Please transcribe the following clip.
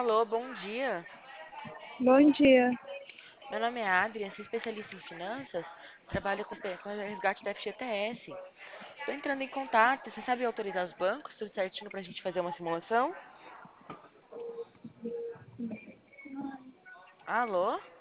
Alô, bom dia. Bom dia. Meu nome é Adrian, sou especialista em finanças, trabalho com resgate da FGTS. Estou entrando em contato, você sabe autorizar os bancos, tudo certinho para a gente fazer uma simulação? Alô?